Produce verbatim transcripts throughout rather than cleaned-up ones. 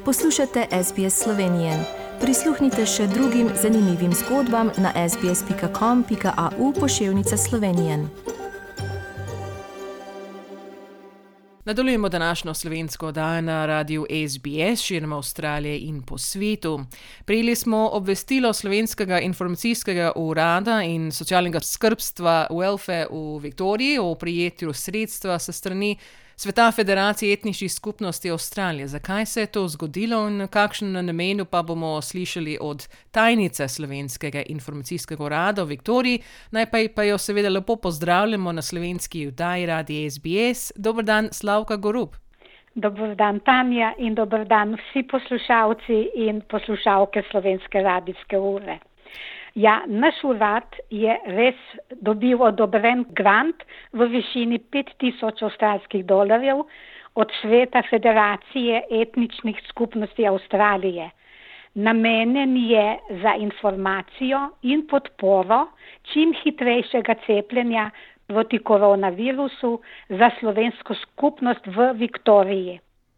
Poslušate S B S Slovenije. Prisluhnite še drugim zanimivim zgodbam na sbs pika com pika a u poševnica Slovenije. Nadaljujemo današnjo slovensko oddajo na radiu S B S širom Avstralije in po svetu. Prejeli smo obvestilo Slovenskega informacijskega urada in socialnega skrbstva Welfare v Viktoriji o prejetju sredstva s strani Sveta Federacije etničnih skupnosti Avstralije. Zakaj se je to zgodilo in kakšen namen pa bomo slišali od tajnice Slovenskega informacijskega urada v Viktoriji. Najprej pa jo seveda lepo pozdravljamo na slovenski oddaji radia S B S. Dober dan, Slavka Gorub. Dober dan, Tanja, in dober dan vsi poslušalci in poslušalke Slovenske radijske ure. Ja, naš urad je res dobil odobren grant v višini pet tisoč avstralskih dolarjev od Sveta Federacije etničnih skupnosti Avstralije. Namenjen je za informacijo in podporo čim hitrejšega cepljenja proti koronavirusu za slovensko skupnost v Viktoriji.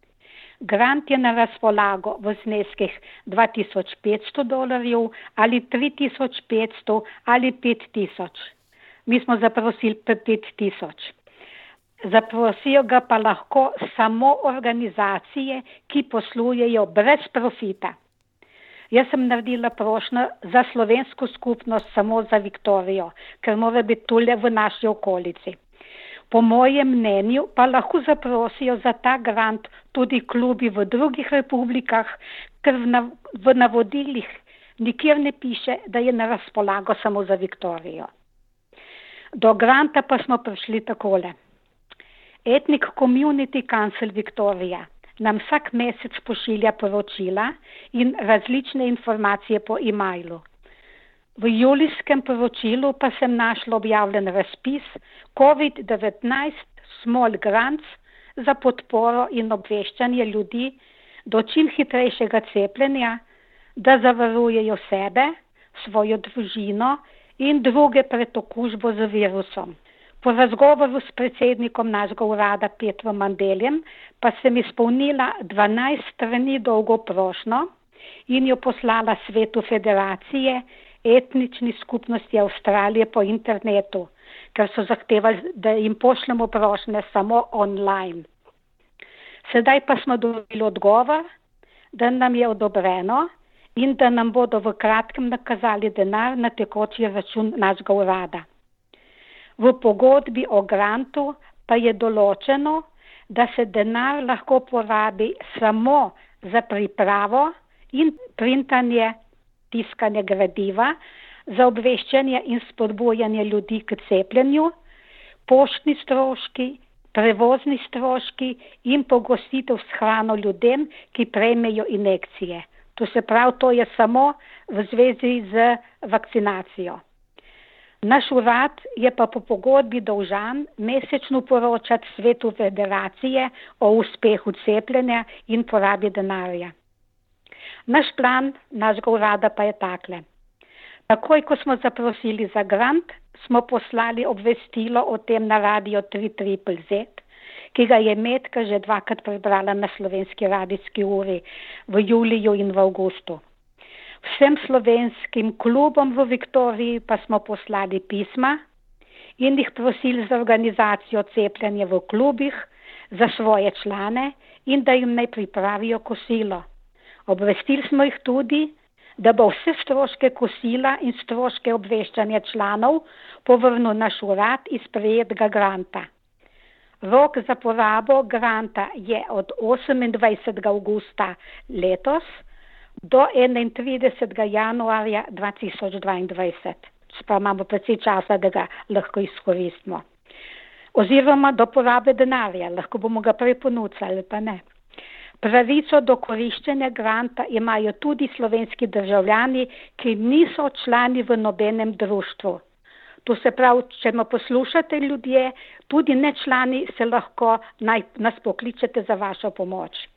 Grant je na razpolago v zneskih dva tisoč petsto dolarjev ali tri tisoč petsto ali pet tisoč. Mi smo zaprosili pet tisoč. Zaprosijo ga pa lahko samo organizacije, ki poslujejo brez profita. Jaz sem naredila prošnjo za slovensko skupnost samo za Viktorijo, ker mora biti tule v naši okolici. Po mojem mnenju pa lahko zaprosijo za ta grant tudi klubi v drugih republikah, ker v, nav- v navodilih nikjer ne piše, da je na razpolago samo za Viktorijo. Do granta pa smo prišli takole. Ethnic Community Council Victoria nam vsak mesec pošilja poročila in različne informacije po e-mailu. V julijskem poročilu pa sem našla objavljen razpis covid devetnajst Small Grants za podporo in obveščanje ljudi do čim hitrejšega cepljenja, da zavarujejo sebe, svojo družino in druge pred okužbo z virusom. Po razgovoru s predsednikom našega urada Petrom Mandeljem pa sem izpolnila dvanajst strani dolgo prošnjo in jo poslala Svetu Federacije etnični skupnosti Avstralije po internetu, ker so zahtevali, da jim pošljemo prošnje samo online. Sedaj pa smo dobili odgovor, da nam je odobreno in da nam bodo v kratkem nakazali denar na tekoči račun našega urada. V pogodbi o grantu pa je določeno, da se denar lahko porabi samo za pripravo in printanje tiskanje gradiva, za obveščanje in spodbujanje ljudi k cepljenju, poštni stroški, prevozni stroški in pogostitev s hrano ljudem, ki prejmejo injekcije. To se pravi, to je samo v zvezi z vakcinacijo. Naš urad je pa po pogodbi dolžan mesečno poročati Svetu Federacije o uspehu cepljenja in porabi denarja. Naš plan našega urada pa je takle. Takoj, ko smo zaprosili za grant, smo poslali obvestilo o tem na radio tri triple zet, ki ga je Metka že dvakrat prebrala na slovenski radijski uri v juliju in v avgustu. Vsem slovenskim klubom v Viktoriji pa smo poslali pisma in jih prosili za organizacijo cepljenja v klubih za svoje člane in da jim naj pripravijo kosilo. Obvestili smo jih tudi, da bo vse stroške kosila in stroške obveščanja članov povrnil naš urad iz prejetega granta. Rok za porabo granta je od osemindvajsetega avgusta letos do enaintridesetega januarja dva tisoč dvaindvajset. Pa imamo precej časa, da ga lahko izkoristimo. Oziroma do porabe denarja, lahko bomo ga prej ponudili, pa ne. Pravico do koriščenja granta imajo tudi slovenski državljani, ki niso člani v nobenem društvu. To se pravi, če me poslušate ljudje, tudi ne člani se lahko naj, nas pokličete za vašo pomoč.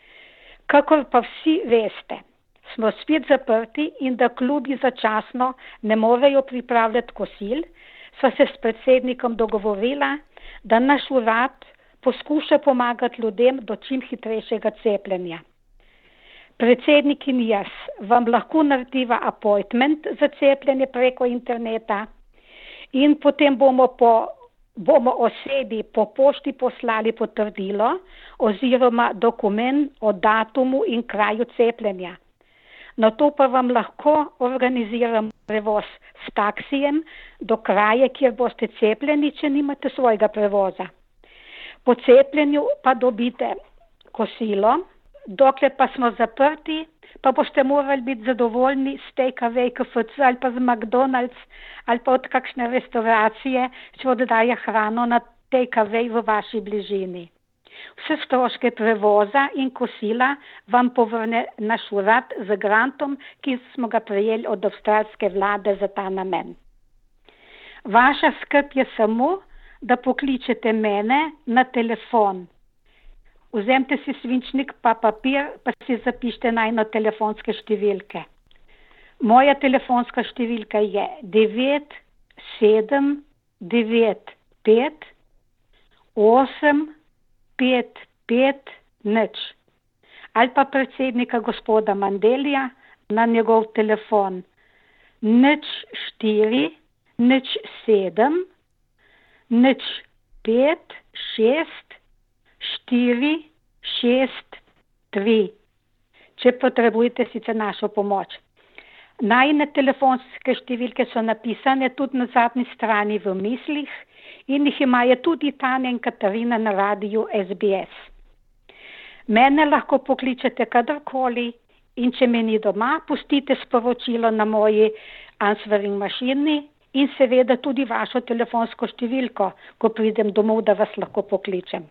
Kakor pa vsi veste, smo spet zaprti in da klubi začasno ne morejo pripravljati kosil, sva se s predsednikom dogovorila, da naš urad poskuša pomagati ljudem do čim hitrejšega cepljenja. Predsednik in jaz vam lahko narediva appointment za cepljenje preko interneta in potem bomo, po, bomo osebi po pošti poslali potrdilo oziroma dokument o datumu in kraju cepljenja. Na to pa vam lahko organiziramo prevoz s taksijem do kraja, kjer boste cepljeni, če nimate svojega prevoza. Po cepljenju pa dobite kosilo, dokler pa smo zaprti, pa boste morali biti zadovoljni s take away K F C ali pa z McDonald's ali pa od kakšne restauracije, če oddaja hrano na take away v vaši bližini. Vse stroške prevoza in kosila vam povrne naš urad z grantom, ki smo ga prejeli od avstralske vlade za ta namen. Vaša skrb je samo, da pokličete mene na telefon. Vzemite si svinčnik pa papir, pa si zapišite najno telefonske številke. Moja telefonska številka je devet sedem devet pet osem pet pet nič. Ali pa predsednika gospoda Mandelija na njegov telefon nič štiri nič sedem nič pet šest štiri šest tri, če potrebujete sicer našo pomoč. Najine telefonske številke so napisane tudi na zadnji strani v mislih in jih imajo tudi Tanja in Katarina na radiju S B S. Mene lahko pokličete kadarkoli in če me ni doma, pustite sporočilo na moji answering mašini in seveda tudi vašo telefonsko številko, ko pridem domov, da vas lahko pokličem.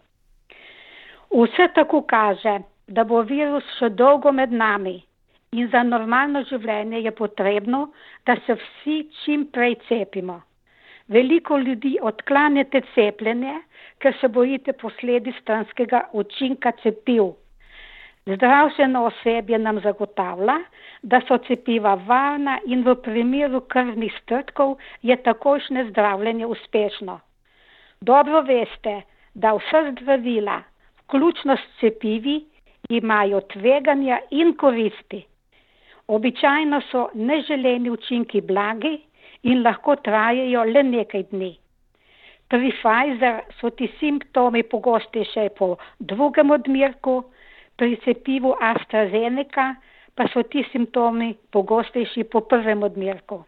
Vse tako kaže, da bo virus še dolgo med nami in za normalno življenje je potrebno, da se vsi čim prej cepimo. Veliko ljudi odklanjate cepljenje, ker se bojite posledic stranskega učinka cepiv. Zdravstveno osebje nam zagotavlja, da so cepiva varna in v primeru krvnih strdkov je takojšnje zdravljenje uspešno. Dobro veste, da vsa zdravila, vključno s cepivi, imajo tveganja in koristi. Običajno so neželeni učinki blagi in lahko trajajo le nekaj dni. Pri Pfizer so ti simptomi pogostejši po drugem odmerku, pri cepivu AstraZeneca pa so ti simptomi pogostejši po prvem odmerku.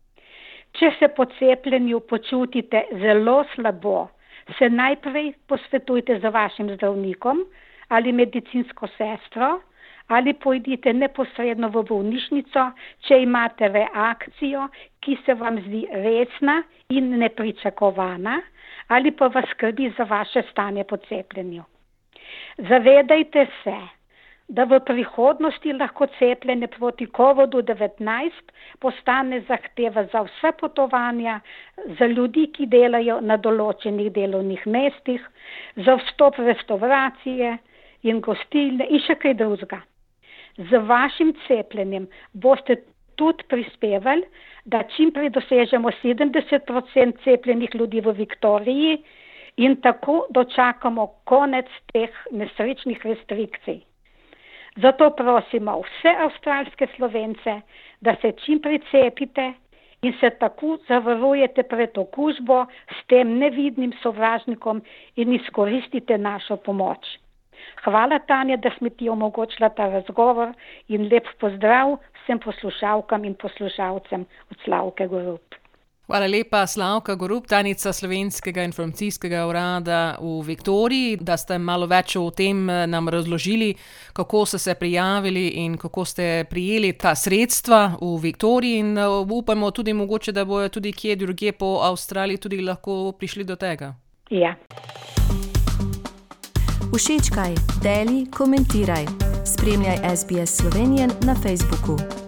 Če se po cepljenju počutite zelo slabo, se najprej posvetujte z vašim zdravnikom ali medicinsko sestro ali pojdite neposredno v bolnišnico, če imate reakcijo, ki se vam zdi resna in nepričakovana ali pa vas skrbi za vaše stanje po cepljenju. Zavedajte se, da v prihodnosti lahko cepljenje proti kovidu devetnajst postane zahteva za vse potovanja, za ljudi, ki delajo na določenih delovnih mestih, za vstop v restauracije in gostilne in še kaj drugega. Z vašim cepljenjem boste tudi prispevali, da čim prej dosežemo sedemdeset odstotkov cepljenih ljudi v Viktoriji in tako dočakamo konec teh nesrečnih restrikcij. Zato prosimo vse avstralske Slovence, da se čim prej cepite in se tako zavarujete pred okužbo s tem nevidnim sovražnikom in izkoristite našo pomoč. Hvala, Tanja, da smo ti omogočila ta razgovor in lep pozdrav vsem poslušalkam in poslušalcem od Slavke Gorup. Hvala lepa, Slavka Gorup, tajnica Slovenskega informacijskega urada v Viktoriji, da ste malo več o tem nam razložili, kako ste se prijavili in kako ste prijeli ta sredstva v Viktoriji in upamo tudi mogoče, da bojo tudi kje drugje po Avstraliji tudi lahko prišli do tega. Ja. Všečkaj, deli, komentiraj. Spremljaj S B S Slovenijo na Facebooku.